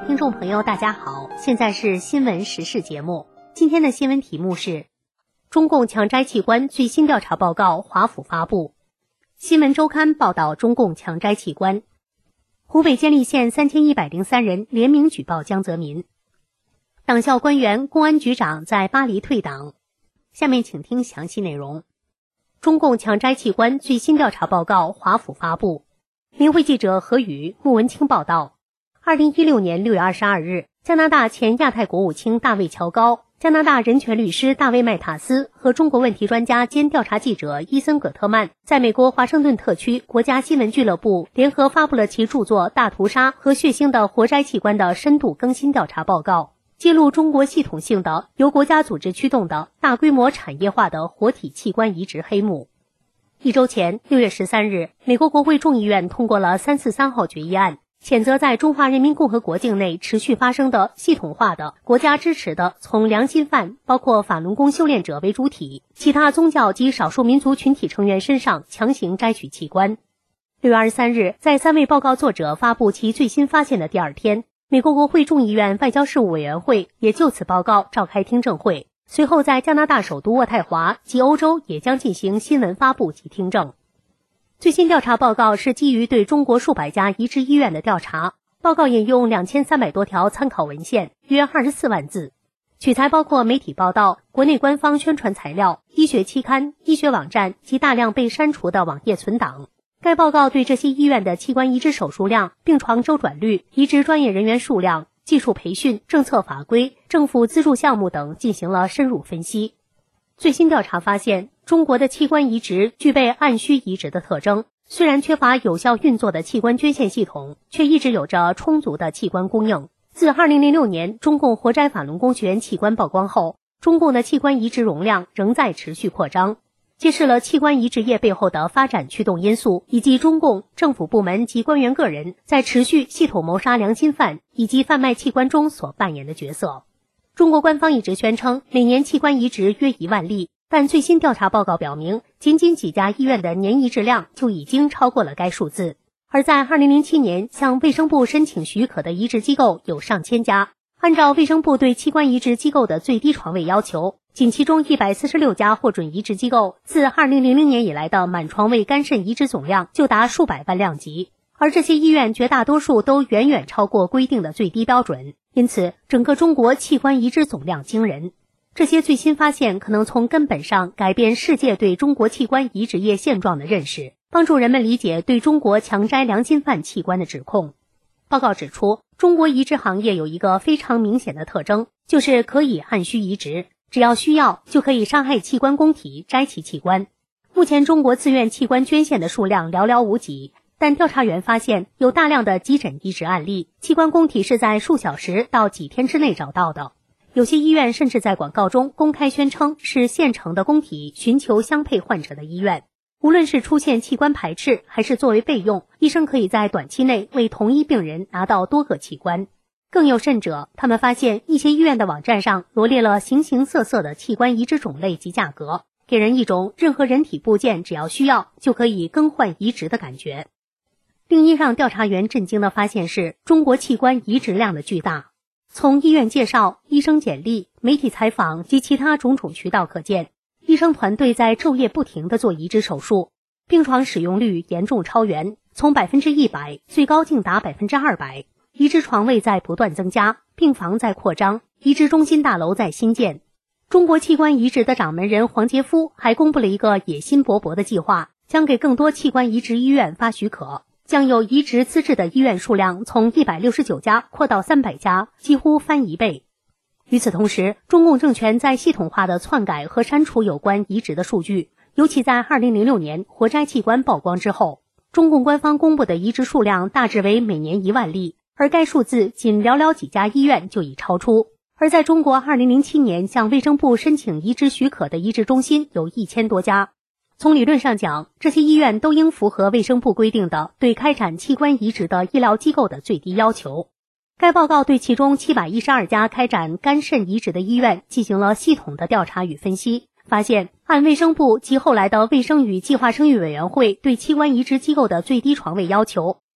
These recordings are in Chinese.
听众朋友大家好，现在是新闻时事节目。今天的新闻题目是中共强摘器官最新调查报告华府发布。新闻周刊报道中共强摘器官。湖北监利县3103人联名举报江泽民。党校官员、公安局长在巴黎退党。下面请听详细内容。中共强摘器官最新调查报告华府发布。明慧记者何宇、穆文清报道。2016年6月22日，加拿大前亚太国务卿大卫·乔高、加拿大人权律师大卫·麦塔斯和中国问题专家兼调查记者伊森·葛特曼在美国华盛顿特区国家新闻俱乐部联合发布了其著作《大屠杀和血腥的活摘器官的深度更新调查报告》，揭露中国系统性的由国家组织驱动的大规模产业化的活体器官移植黑幕。一周前，6月13日，美国国会众议院通过了343号决议案，谴责在中华人民共和国境内持续发生的系统化的国家支持的从良心犯包括法轮功修炼者为主体其他宗教及少数民族群体成员身上强行摘取器官。6月23日，在3位报告作者发布其最新发现的第二天，美国国会众议院外交事务委员会也就此报告召开听证会，随后在加拿大首都渥太华及欧洲也将进行新闻发布及听证。最新调查报告是基于对中国数百家移植医院的调查，报告引用2300多条参考文献，约24万字，取材包括媒体报道、国内官方宣传材料、医学期刊、医学网站及大量被删除的网页存档。该报告对这些医院的器官移植手术量、病床周转率、移植专业人员数量、技术培训、政策法规、政府资助项目等进行了深入分析。最新调查发现，中国的器官移植具备按需移植的特征，虽然缺乏有效运作的器官捐献系统，却一直有着充足的器官供应。自2006年中共活摘法轮功学员器官曝光后，中共的器官移植容量仍在持续扩张，揭示了器官移植业背后的发展驱动因素，以及中共政府部门及官员个人在持续系统谋杀良心犯以及贩卖器官中所扮演的角色。中国官方一直宣称每年器官移植约1万例，但最新调查报告表明，仅几家医院的年移植量就已经超过了该数字。而在2007年向卫生部申请许可的移植机构有上千家，按照卫生部对器官移植机构的最低床位要求，仅其中146家获准移植机构自2000年以来的满床位肝肾移植总量就达数百万量级，而这些医院绝大多数都远远超过规定的最低标准，因此整个中国器官移植总量惊人。这些最新发现可能从根本上改变世界对中国器官移植业现状的认识，帮助人们理解对中国强摘良心犯器官的指控。报告指出，中国移植行业有一个非常明显的特征，就是可以按需移植，只要需要就可以伤害器官供体摘其器官。目前中国自愿器官捐献的数量寥寥无几，但调查员发现有大量的急诊移植案例，器官供体是在数小时到几天之内找到的。有些医院甚至在广告中公开宣称是现成的供体寻求相配患者的医院。无论是出现器官排斥还是作为备用，医生可以在短期内为同一病人拿到多个器官。更有甚者，他们发现一些医院的网站上罗列了形形色色的器官移植种类及价格，给人一种任何人体部件只要需要就可以更换移植的感觉。另一让调查员震惊的发现是中国器官移植量的巨大。从医院介绍、医生简历、媒体采访及其他种种渠道可见，医生团队在昼夜不停地做移植手术，病床使用率严重超员，从100%最高竟达200%，移植床位在不断增加，病房在扩张，移植中心大楼在新建。中国器官移植的掌门人黄杰夫还公布了一个野心勃勃的计划，将给更多器官移植医院发许可，将有移植资质的医院数量从169家扩到300家，几乎翻1倍。与此同时，中共政权在系统化的篡改和删除有关移植的数据，尤其在2006年活摘器官曝光之后，中共官方公布的移植数量大致为每年1万例，而该数字仅寥寥几家医院就已超出。而在中国2007年向卫生部申请移植许可的移植中心有1000多家。从理论上讲，这些医院都应符合卫生部规定的对开展器官移植的医疗机构的最低要求。该报告对其中712家开展肝肾移植的医院进行了系统的调查与分析，发现按卫生部及后来的卫生与计划生育委员会对器官移植机构的最低床位要求，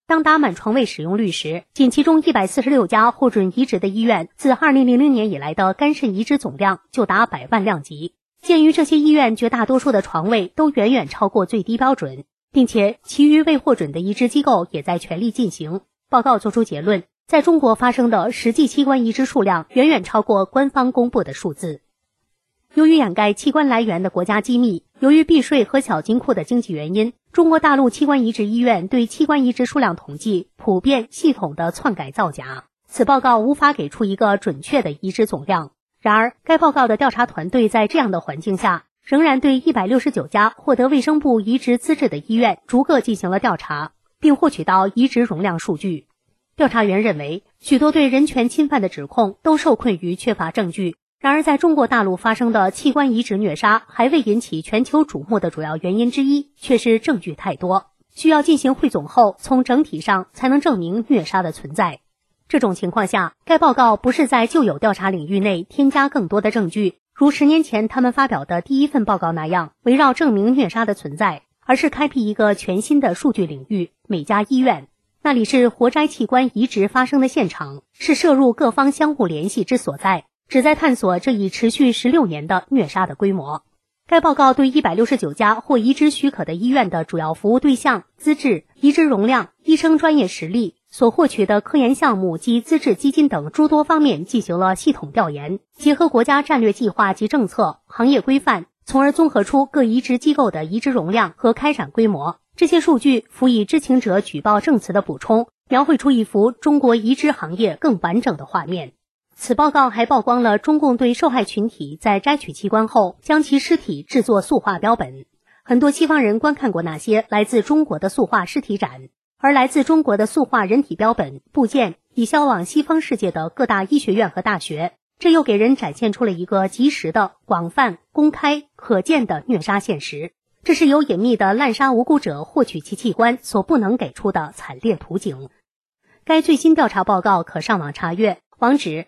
当打满床位使用率时，仅其中146家获准移植的医院，自2000年以来的肝肾移植总量就达100万辆级。鉴于这些医院绝大多数的床位都远远超过最低标准，并且其余未获准的移植机构也在全力进行，报告作出结论，在中国发生的实际器官移植数量远远超过官方公布的数字。由于掩盖器官来源的国家机密，由于避税和小金库的经济原因，中国大陆器官移植医院对器官移植数量统计普遍系统的篡改造假。此报告无法给出一个准确的移植总量。然而，该报告的调查团队在这样的环境下，仍然对169家获得卫生部移植资质的医院逐个进行了调查，并获取到移植容量数据。调查员认为，许多对人权侵犯的指控都受困于缺乏证据。然而，在中国大陆发生的器官移植虐杀还未引起全球瞩目的主要原因之一，却是证据太多，需要进行汇总后，从整体上才能证明虐杀的存在。这种情况下，该报告不是在旧有调查领域内添加更多的证据，如10年前他们发表的第一份报告那样，围绕证明虐杀的存在，而是开辟一个全新的数据领域——每家医院。那里是活摘器官移植发生的现场，是摄入各方相互联系之所在，旨在探索这已持续16年的虐杀的规模。该报告对169家获移植许可的医院的主要服务对象、资质、移植容量、医生专业实力、所获取的科研项目及资质基金等诸多方面进行了系统调研，结合国家战略计划及政策、行业规范，从而综合出各移植机构的移植容量和开展规模。这些数据辅以知情者举报证词的补充，描绘出一幅中国移植行业更完整的画面。此报告还曝光了中共对受害群体在摘取器官后将其尸体制作塑化标本。很多西方人观看过那些来自中国的塑化尸体展，而来自中国的塑化人体标本、部件已销往西方世界的各大医学院和大学，这又给人展现出了一个及时的、广泛、公开、可见的虐杀现实。这是由隐秘的滥杀无辜者获取其器官所不能给出的惨烈图景。该最新调查报告可上网查阅，网址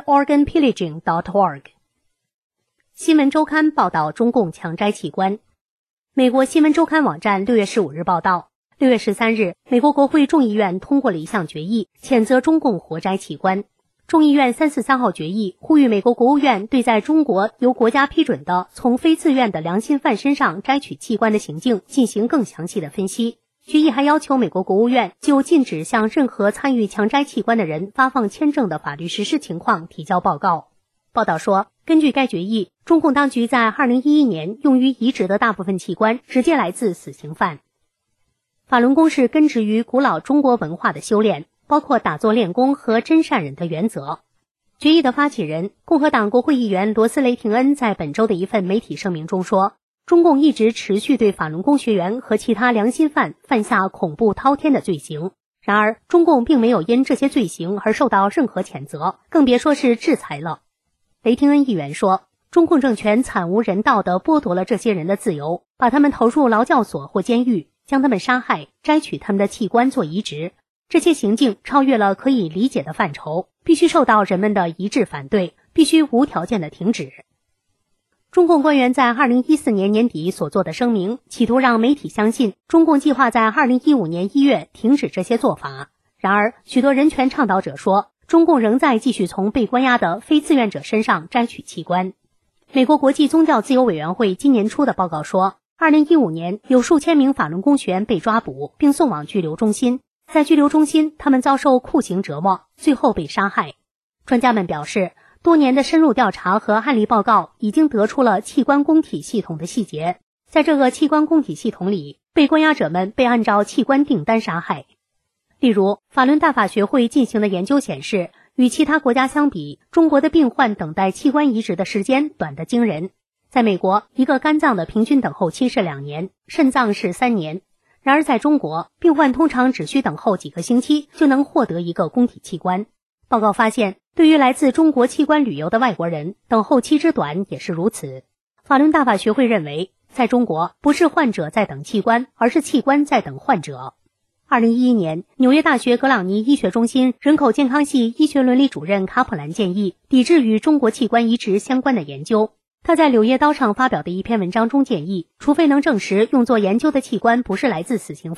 endorganpillaging.org。 新闻周刊报道中共强摘器官。美国新闻周刊网站6月15日报道，6月13日，美国国会众议院通过了一项决议，谴责中共活摘器官。众议院343号决议呼吁美国国务院对在中国由国家批准的从非自愿的良心犯身上摘取器官的行径进行更详细的分析。决议还要求美国国务院就禁止向任何参与强摘器官的人发放签证的法律实施情况提交报告。报道说，根据该决议，中共当局在2011年用于移植的大部分器官直接来自死刑犯。法轮功是根植于古老中国文化的修炼，包括打坐练功和真善忍的原则。决议的发起人、共和党国会议员罗斯雷廷恩在本周的一份媒体声明中说，中共一直持续对法轮功学员和其他良心犯犯下恐怖滔天的罪行，然而中共并没有因这些罪行而受到任何谴责，更别说是制裁了。雷廷恩议员说，中共政权惨无人道地剥夺了这些人的自由，把他们投入劳教所或监狱，将他们杀害，摘取他们的器官做移植。这些行径超越了可以理解的范畴，必须受到人们的一致反对，必须无条件的停止。中共官员在2014年年底所做的声明，企图让媒体相信中共计划在2015年1月停止这些做法。然而，许多人权倡导者说，中共仍在继续从被关押的非自愿者身上摘取器官。美国国际宗教自由委员会今年初的报告说，2015年有数千名法轮功学员被抓捕并送往拘留中心，在拘留中心，他们遭受酷刑折磨，最后被杀害。专家们表示，多年的深入调查和案例报告已经得出了器官供体系统的细节。在这个器官供体系统里，被关押者们被按照器官订单杀害。例如，法轮大法学会进行的研究显示，与其他国家相比，中国的病患等待器官移植的时间短得惊人。在美国，一个肝脏的平均等候期是2年，肾脏是3年。然而在中国，病患通常只需等候几个星期就能获得一个供体器官。报告发现，对于来自中国器官旅游的外国人，等候期之短也是如此。法轮大法学会认为，在中国，不是患者在等器官，而是器官在等患者。2011年，纽约大学格朗尼医学中心人口健康系医学伦理主任卡普兰建议抵制与中国器官移植相关的研究。他在《柳叶刀》上发表的一篇文章中建议，除非能证实用作研究的器官不是来自死刑犯，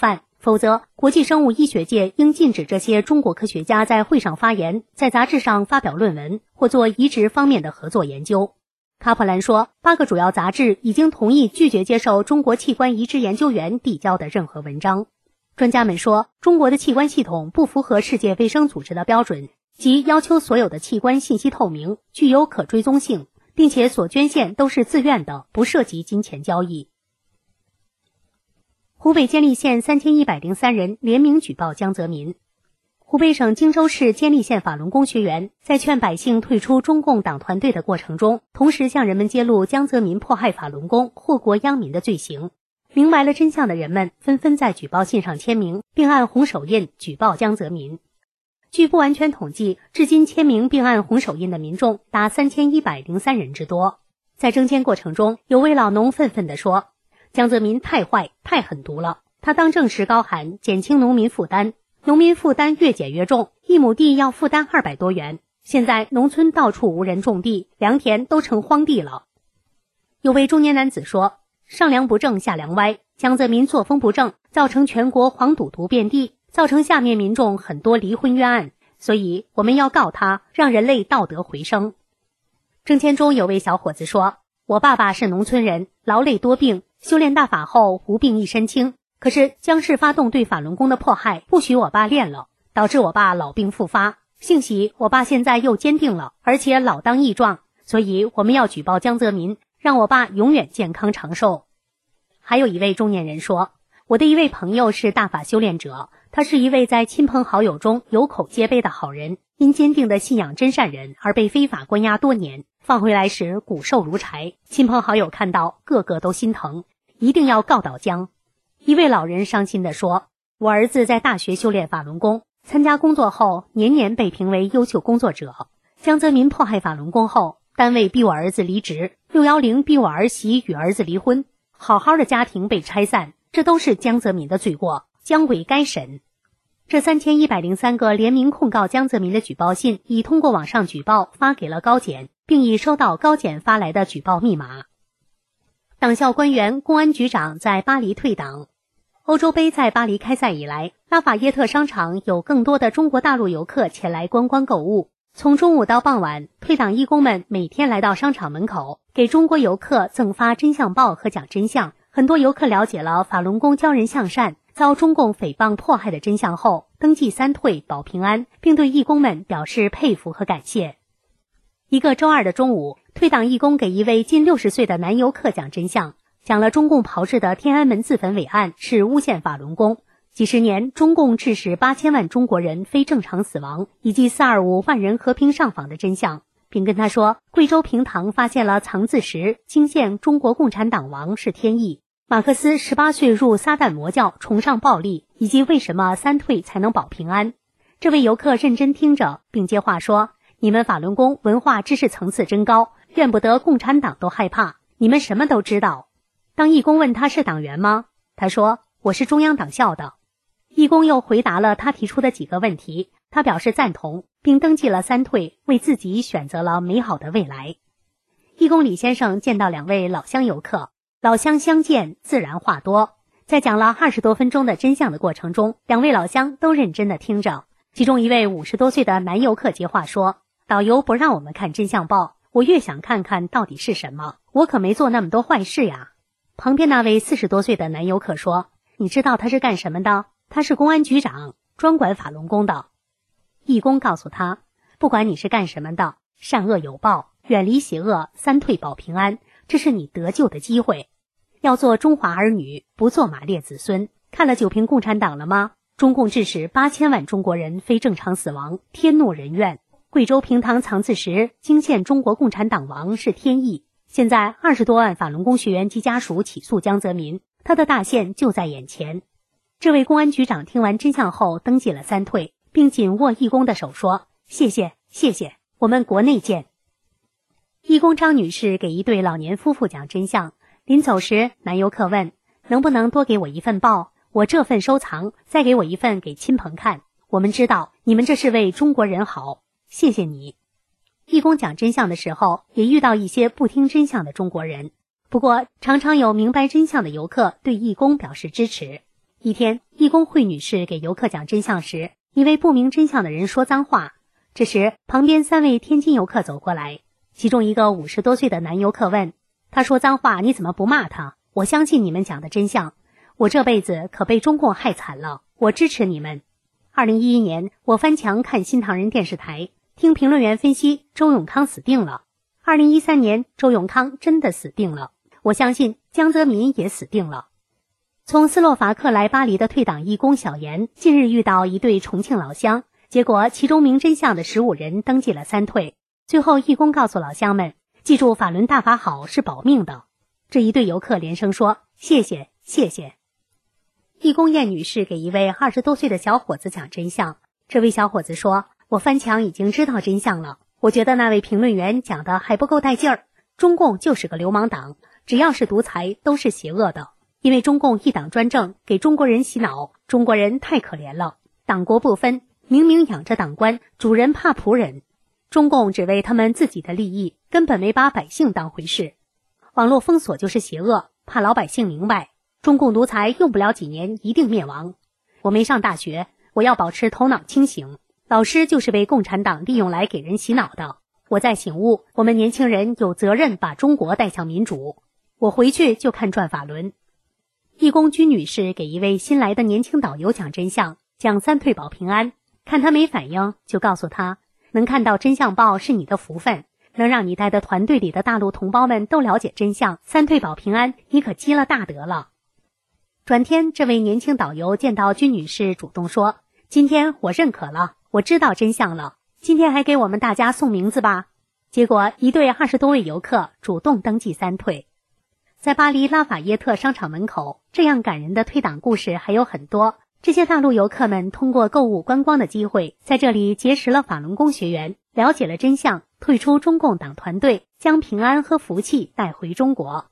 否则国际生物医学界应禁止这些中国科学家在会上发言，在杂志上发表论文或做移植方面的合作研究。卡普兰说，8个主要杂志已经同意拒绝接受中国器官移植研究员递交的任何文章。专家们说，中国的器官系统不符合世界卫生组织的标准，即要求所有的器官信息透明，具有可追踪性，并且所捐献都是自愿的，不涉及金钱交易。湖北监利县3103人联名举报江泽民。湖北省荆州市监利县法轮功学员在劝百姓退出中共党团队的过程中，同时向人们揭露江泽民迫害法轮功、祸国殃民的罪行。明白了真相的人们纷纷在举报信上签名，并按红手印举报江泽民。据不完全统计，至今签名并按红手印的民众达3103人之多。在征签过程中，有位老农愤愤地说，江泽民太坏太狠毒了，他当政时高喊减轻农民负担，农民负担越减越重，1亩地要负担200多元，现在农村到处无人种地，良田都成荒地了。有位中年男子说，上梁不正下梁歪，江泽民作风不正，造成全国黄赌毒遍地，造成下面民众很多离婚冤案，所以我们要告他，让人类道德回升。征签中有位小伙子说，我爸爸是农村人，劳累多病，修炼大法后无病一身轻，可是江氏发动对法轮功的迫害，不许我爸练了，导致我爸老病复发，幸喜我爸现在又坚定了，而且老当益壮，所以我们要举报江泽民，让我爸永远健康长寿。还有一位中年人说，我的一位朋友是大法修炼者，他是一位在亲朋好友中有口皆碑的好人，因坚定的信仰真善人而被非法关押多年，放回来时骨瘦如柴，亲朋好友看到个个都心疼，一定要告倒江。一位老人伤心地说，我儿子在大学修炼法轮功，参加工作后年年被评为优秀工作者，江泽民迫害法轮功后，单位逼我儿子离职，610逼我儿媳与儿子离婚，好好的家庭被拆散，这都是江泽民的罪过，江委该审。这3103个联名控告江泽民的举报信已通过网上举报发给了高检，并已收到高检发来的举报密码。党校官员、公安局长在巴黎退党。欧洲杯在巴黎开赛以来，拉法耶特商场有更多的中国大陆游客前来观光购物。从中午到傍晚，退党义工们每天来到商场门口，给中国游客赠发真相报和讲真相。很多游客了解了法轮功教人向善、遭中共诽谤迫害的真相后，登记3退保平安，并对义工们表示佩服和感谢。一个周二的中午，退党义工给一位近60岁的男游客讲真相，讲了中共炮制的天安门自焚伪案是诬陷法轮功，几十年中共致使8000万中国人非正常死亡，以及425万人和平上访的真相，并跟他说，贵州平塘发现了藏字石，惊现中国共产党亡是天意。马克思18岁入撒旦魔教，崇尚暴力，以及为什么3退才能保平安。这位游客认真听着，并接话说，你们法轮功文化知识层次真高，怨不得共产党都害怕，你们什么都知道。当义工问他是党员吗？他说，我是中央党校的。义工又回答了他提出的几个问题，他表示赞同，并登记了3退，为自己选择了美好的未来。义工李先生见到2位老乡游客，老乡相见自然话多。在讲了20多分钟的真相的过程中，2位老乡都认真地听着。其中一位50多岁的男游客接话说，导游不让我们看真相报，我越想看看到底是什么，我可没做那么多坏事呀。旁边那位40多岁的男游客说，你知道他是干什么的？他是公安局长，专管法轮功的。义工告诉他，不管你是干什么的，善恶有报，远离邪恶，3退保平安，这是你得救的机会。要做中华儿女，不做马列子孙。看了9评共产党了吗？中共致使8000万中国人非正常死亡，天怒人怨。贵州平塘藏字石，惊现中国共产党亡是天意。现在20多万法轮功学员及家属起诉江泽民，他的大限就在眼前。这位公安局长听完真相后登记了3退，并紧握义工的手说，谢谢谢谢，我们国内见。义工张女士给一对老年夫妇讲真相，临走时男游客问，能不能多给我一份报，我这份收藏，再给我一份给亲朋看，我们知道你们这是为中国人好，谢谢你。义工讲真相的时候也遇到一些不听真相的中国人，不过常常有明白真相的游客对义工表示支持。 一天，义工惠女士给游客讲真相时，一位不明真相的人说脏话。这时，旁边3位天津游客走过来，其中一个50多岁的男游客问：“他说脏话，你怎么不骂他？我相信你们讲的真相。我这辈子可被中共害惨了，我支持你们。”2011年，我翻墙看新唐人电视台，听评论员分析周永康死定了。2013年，周永康真的死定了。我相信江泽民也死定了。从斯洛伐克来巴黎的退党义工小严，近日遇到一对重庆老乡，结果其中明真相的15人登记了3退。最后义工告诉老乡们，记住法轮大法好是保命的。这一对游客连声说谢谢谢谢。义工燕女士给一位20多岁的小伙子讲真相，这位小伙子说，我翻墙已经知道真相了，我觉得那位评论员讲的还不够带劲儿，中共就是个流氓党，只要是独裁都是邪恶的，因为中共一党专政，给中国人洗脑，中国人太可怜了，党国不分，明明养着党官，主人怕仆人，中共只为他们自己的利益，根本没把百姓当回事。网络封锁就是邪恶，怕老百姓明白，中共独裁用不了几年一定灭亡。我没上大学，我要保持头脑清醒，老师就是被共产党利用来给人洗脑的。我在醒悟，我们年轻人有责任把中国带向民主。我回去就看转法轮。义工居女士给一位新来的年轻导游讲真相，讲3退保平安，看他没反应，就告诉他，能看到真相报是你的福分，能让你带的团队里的大陆同胞们都了解真相，3退保平安，你可积了大德了。转天，这位年轻导游见到居女士主动说，今天我认可了，我知道真相了，今天还给我们大家送名字吧。结果一队20多位游客主动登记3退。在巴黎拉法耶特商场门口，这样感人的退党故事还有很多。这些大陆游客们通过购物观光的机会，在这里结识了法轮功学员，了解了真相，退出中共党团队，将平安和福气带回中国。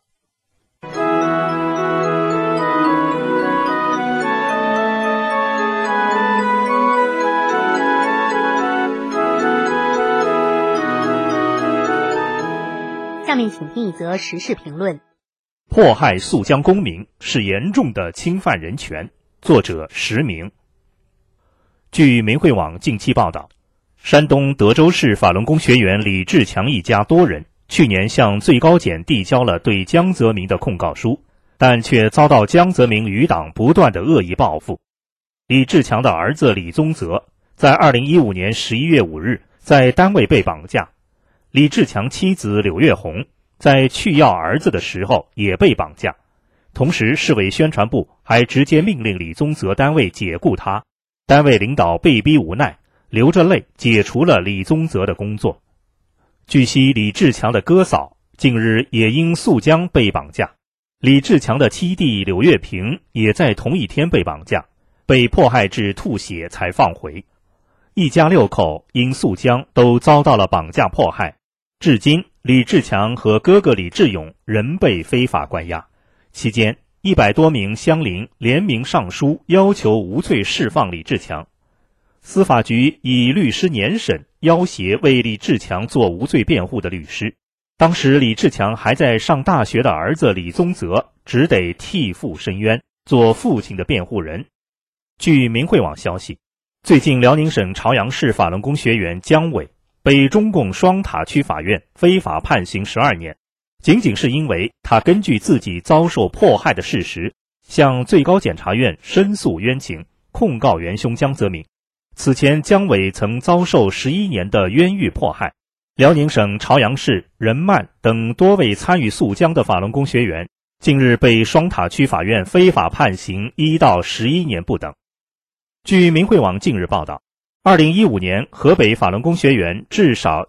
下面请听一则时事评论。 迫害肃江公民是严重的侵犯人权。作者实名。据民汇网近期报道，山东德州市法轮功学员李志强一家多人去年向最高检递交了对江泽民的控告书，但却遭到江泽民余党不断的恶意报复。李志强的儿子李宗泽在2015年11月5日在单位被绑架，李志强妻子柳月红在去要儿子的时候也被绑架，同时市委宣传部还直接命令李宗泽单位解雇他，单位领导被逼无奈，流着泪解除了李宗泽的工作。据悉，李志强的哥嫂近日也因肃江被绑架，李志强的妻弟柳月平也在同一天被绑架，被迫害至吐血才放回。一家6口因肃江都遭到了绑架迫害，至今李志强和哥哥李志勇仍被非法关押。期间100多名乡邻联名上书要求无罪释放李志强。司法局以律师年审要挟为李志强做无罪辩护的律师。当时李志强还在上大学的儿子李宗泽只得替父申冤，做父亲的辩护人。据民汇网消息，最近辽宁省朝阳市法轮功学员姜伟被中共双塔区法院非法判刑12年，仅仅是因为他根据自己遭受迫害的事实，向最高检察院申诉冤情，控告元凶江泽民。此前姜伟曾遭受11年的冤狱迫害。辽宁省朝阳市任曼等多位参与肃江的法轮功学员近日被双塔区法院非法判刑1到11年不等。据民汇网近日报道，2015年河北法轮功学员至少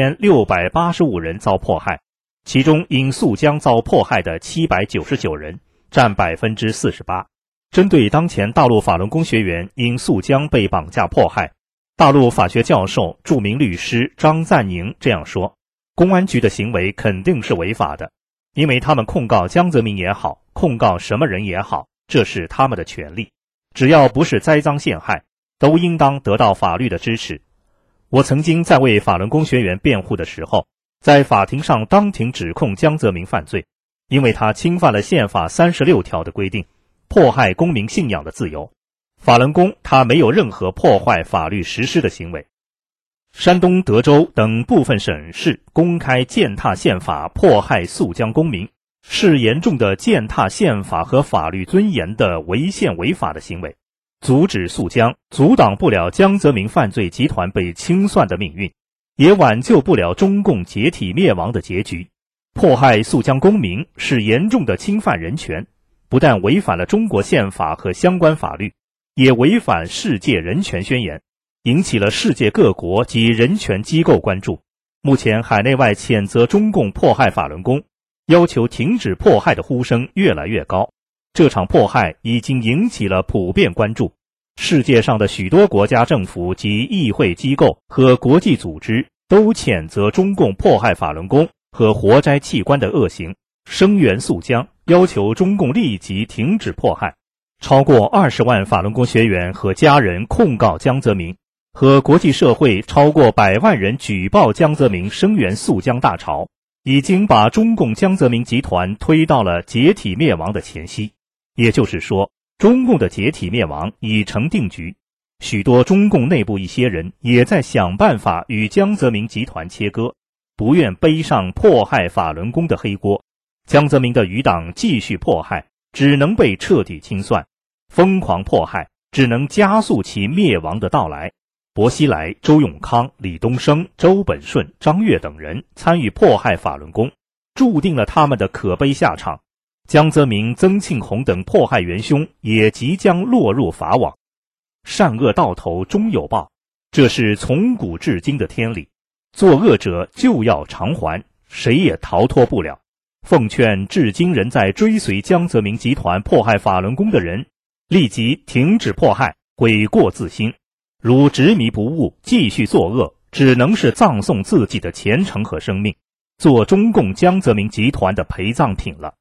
1685人遭迫害，其中因肃江遭迫害的799人，占 48%。针对当前大陆法轮功学员因肃江被绑架迫害，大陆法学教授、著名律师张赞宁这样说，公安局的行为肯定是违法的，因为他们控告江泽民也好，控告什么人也好，这是他们的权利，只要不是栽赃陷害，都应当得到法律的支持。我曾经在为法轮功学员辩护的时候，在法庭上当庭指控江泽民犯罪，因为他侵犯了宪法36条的规定， 迫害公民信仰的自由。法轮功它没有任何破坏法律实施的行为。山东德州等部分省市公开践踏宪法，迫害肃江公民，是严重的践踏宪法和法律尊严的违宪违法的行为，阻止肃江，阻挡不了江泽民犯罪集团被清算的命运，也挽救不了中共解体灭亡的结局。迫害肃江公民是严重的侵犯人权，不但违反了中国宪法和相关法律，也违反世界人权宣言，引起了世界各国及人权机构关注。目前海内外谴责中共迫害法轮功，要求停止迫害的呼声越来越高。这场迫害已经引起了普遍关注，世界上的许多国家政府及议会机构和国际组织都谴责中共迫害法轮功和活摘器官的恶行，声援肃江，要求中共立即停止迫害。超过20万法轮功学员和家人控告江泽民，和国际社会超过100万人举报江泽民声援肃江大潮，已经把中共江泽民集团推到了解体灭亡的前夕。也就是说，中共的解体灭亡已成定局。许多中共内部一些人也在想办法与江泽民集团切割，不愿背上迫害法轮功的黑锅。江泽民的余党继续迫害，只能被彻底清算；疯狂迫害只能加速其灭亡的到来。薄熙来、周永康、李东生、周本顺、张悦等人参与迫害法轮功，注定了他们的可悲下场。江泽民、曾庆红等迫害元凶也即将落入法网。善恶到头终有报，这是从古至今的天理，作恶者就要偿还，谁也逃脱不了。奉劝至今仍在追随江泽民集团迫害法轮功的人，立即停止迫害，悔过自新。如执迷不悟，继续作恶，只能是葬送自己的前程和生命，做中共江泽民集团的陪葬品了。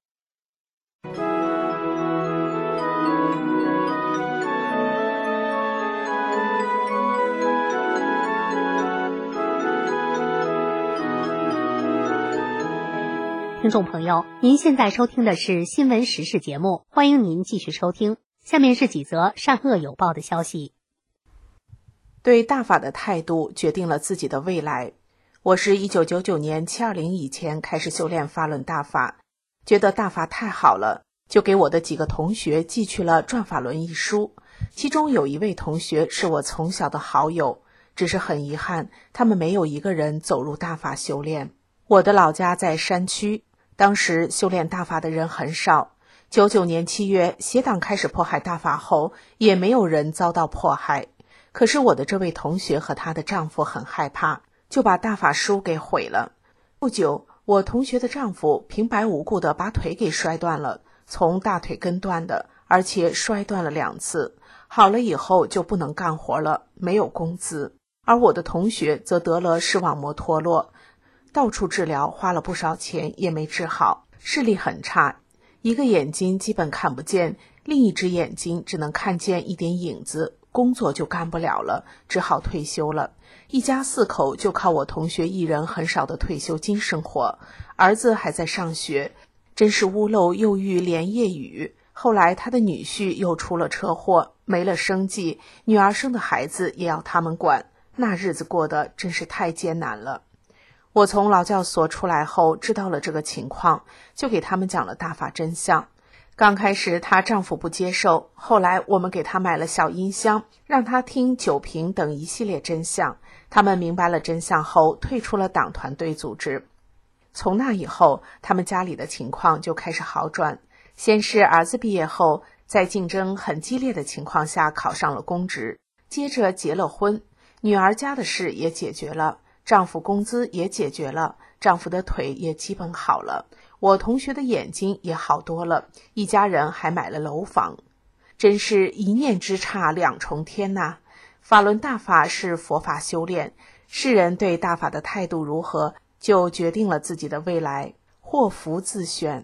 听众朋友，您现在收听的是新闻时事节目，欢迎您继续收听。下面是几则善恶有报的消息。 对大法的态度决定了自己的未来。我是1999年720以前开始修炼法轮大法，觉得大法太好了，就给我的几个同学寄去了《转法轮》一书。其中有一位同学是我从小的好友，只是很遗憾，他们没有一个人走入大法修炼。我的老家在山区，当时修炼大法的人很少。99年7月，邪党开始迫害大法后，也没有人遭到迫害。可是我的这位同学和她的丈夫很害怕，就把大法书给毁了。不久，我同学的丈夫平白无故地把腿给摔断了，从大腿根断的，而且摔断了2次。好了以后就不能干活了，没有工资。而我的同学则得了视网膜脱落，到处治疗，花了不少钱也没治好，视力很差，一个眼睛基本看不见，另一只眼睛只能看见一点影子，工作就干不了了，只好退休了。一家4口就靠我同学一人很少的退休金生活，儿子还在上学，真是屋漏又遇连夜雨。后来他的女婿又出了车祸，没了生计，女儿生的孩子也要他们管，那日子过得真是太艰难了。我从劳教所出来后知道了这个情况，就给他们讲了大法真相。刚开始她丈夫不接受，后来我们给她买了小音箱，让她听酒瓶等一系列真相。他们明白了真相后，退出了党团队组织。从那以后，他们家里的情况就开始好转。先是儿子毕业后，在竞争很激烈的情况下考上了公职，接着结了婚，女儿家的事也解决了，丈夫工资也解决了，丈夫的腿也基本好了，我同学的眼睛也好多了，一家人还买了楼房。真是一念之差两重天呐！法轮大法是佛法修炼，世人对大法的态度如何，就决定了自己的未来，祸福自选。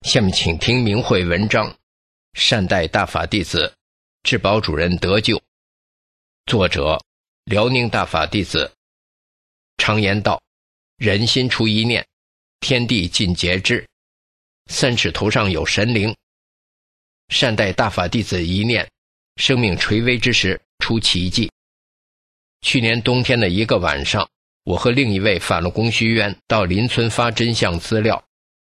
下面请听明慧文章：善待大法弟子，至宝主任得救。作者：辽宁大法弟子。常言道，人心出一念，天地尽皆知。三尺头上有神灵。善待大法弟子一念，生命垂危之时出奇迹。去年冬天的一个晚上，我和另一位法轮功学员到邻村发真相资料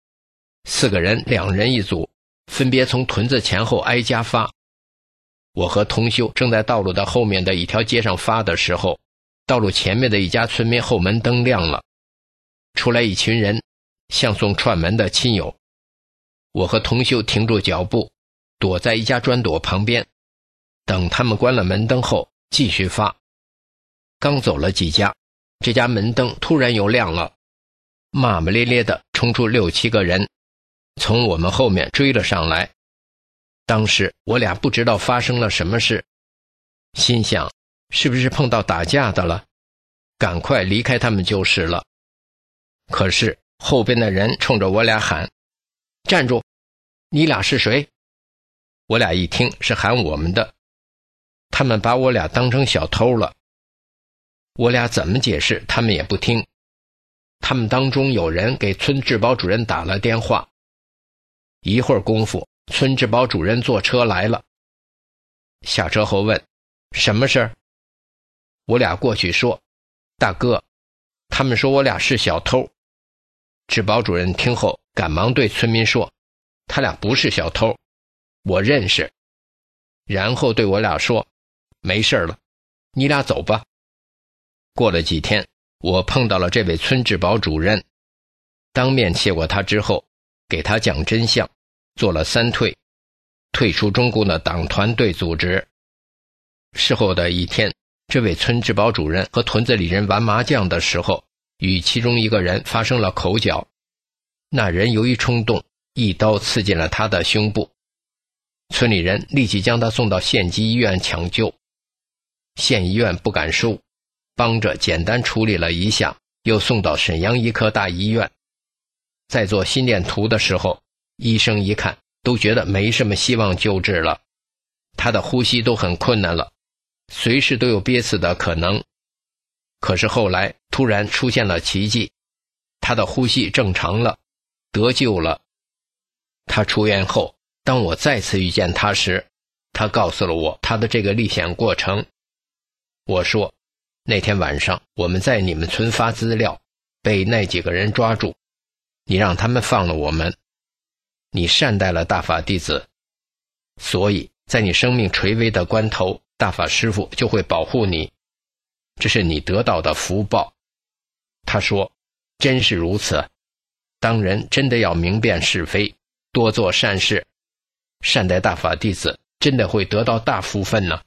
，4个人2人一组，分别从屯子前后挨家发。我和同修正在道路的后面的一条街上发的时候，道路前面的一家村民后门灯亮了，出来一群人，像送串门的亲友。我和同修停住脚步，躲在一家砖垛旁边，等他们关了门灯后继续发。刚走了几家，这家门灯突然又亮了，骂骂咧咧的冲出6、7个人，从我们后面追了上来。当时我俩不知道发生了什么事，心想是不是碰到打架的了，赶快离开他们就是了。可是后边的人冲着我俩喊：站住，你俩是谁？我俩一听是喊我们的，他们把我俩当成小偷了。我俩怎么解释他们也不听，他们当中有人给村治保主任打了电话。一会儿功夫，村治保主任坐车来了，下车后问：什么事儿？我俩过去说：大哥，他们说我俩是小偷。治保主任听后赶忙对村民说：他俩不是小偷，我认识。然后对我俩说：没事了，你俩走吧。过了几天，我碰到了这位村治保主任，当面谢过他之后，给他讲真相，做了3退，退出中共的党团队组织。事后的一天，这位村治保主任和屯子里人玩麻将的时候，与其中一个人发生了口角，那人由于冲动，一刀刺进了他的胸部。村里人立即将他送到县级医院抢救，县医院不敢收，帮着简单处理了一下，又送到沈阳医科大医院。在做心电图的时候，医生一看都觉得没什么希望救治了，他的呼吸都很困难了，随时都有憋死的可能。可是后来突然出现了奇迹，他的呼吸正常了，得救了。他出院后，当我再次遇见他时，他告诉了我他的这个历险过程。我说，那天晚上我们在你们村发资料，被那几个人抓住，你让他们放了我们，你善待了大法弟子，所以在你生命垂危的关头，大法师父就会保护你，这是你得到的福报。他说，真是如此，当人真的要明辨是非，多做善事，善待大法弟子，真的会得到大福分呢。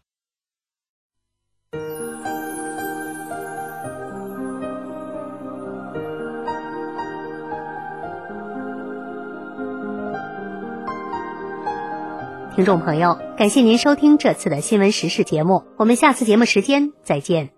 听众朋友，感谢您收听这次的新闻时事节目，我们下次节目时间再见。